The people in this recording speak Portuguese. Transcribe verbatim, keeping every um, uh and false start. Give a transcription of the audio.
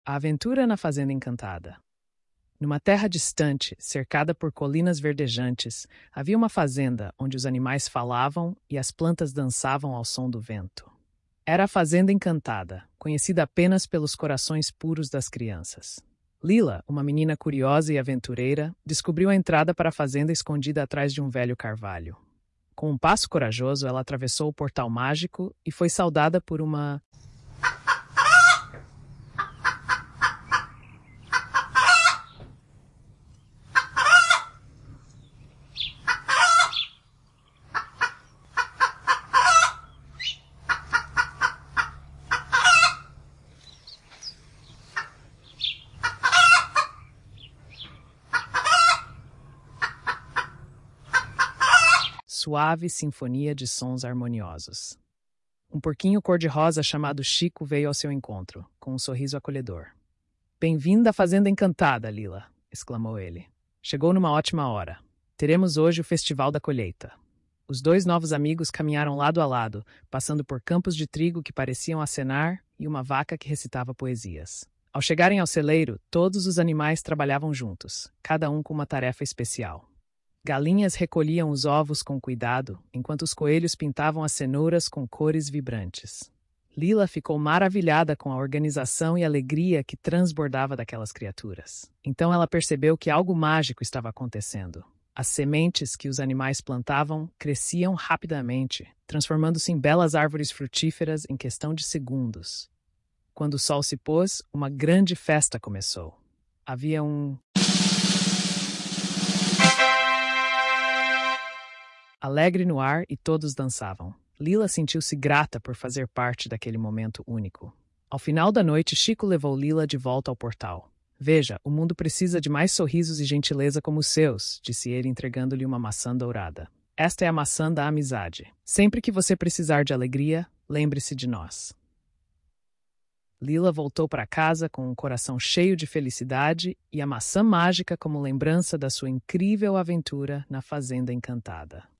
A Aventura na Fazenda Encantada. Numa terra distante, cercada por colinas verdejantes, havia uma fazenda onde os animais falavam e as plantas dançavam ao som do vento. Era a Fazenda Encantada, conhecida apenas pelos corações puros das crianças. Lila, uma menina curiosa e aventureira, descobriu a entrada para a fazenda escondida atrás de um velho carvalho. Com um passo corajoso, ela atravessou o portal mágico e foi saudada por uma suave sinfonia de sons harmoniosos. Um porquinho cor-de-rosa chamado Chico veio ao seu encontro, com um sorriso acolhedor. "Bem-vinda à Fazenda Encantada, Lila", exclamou ele. "Chegou numa ótima hora. Teremos hoje o Festival da Colheita." Os dois novos amigos caminharam lado a lado, passando por campos de trigo que pareciam acenar e uma vaca que recitava poesias. Ao chegarem ao celeiro, todos os animais trabalhavam juntos, cada um com uma tarefa especial. Galinhas recolhiam os ovos com cuidado, enquanto os coelhos pintavam as cenouras com cores vibrantes. Lila ficou maravilhada com a organização e alegria que transbordava daquelas criaturas. Então ela percebeu que algo mágico estava acontecendo. As sementes que os animais plantavam cresciam rapidamente, transformando-se em belas árvores frutíferas em questão de segundos. Quando o sol se pôs, uma grande festa começou. Havia um alegre no ar e todos dançavam. Lila sentiu-se grata por fazer parte daquele momento único. Ao final da noite, Chico levou Lila de volta ao portal. "Veja, o mundo precisa de mais sorrisos e gentileza como os seus", disse ele, entregando-lhe uma maçã dourada. "Esta é a maçã da amizade. Sempre que você precisar de alegria, lembre-se de nós." Lila voltou para casa com um coração cheio de felicidade e a maçã mágica como lembrança da sua incrível aventura na Fazenda Encantada.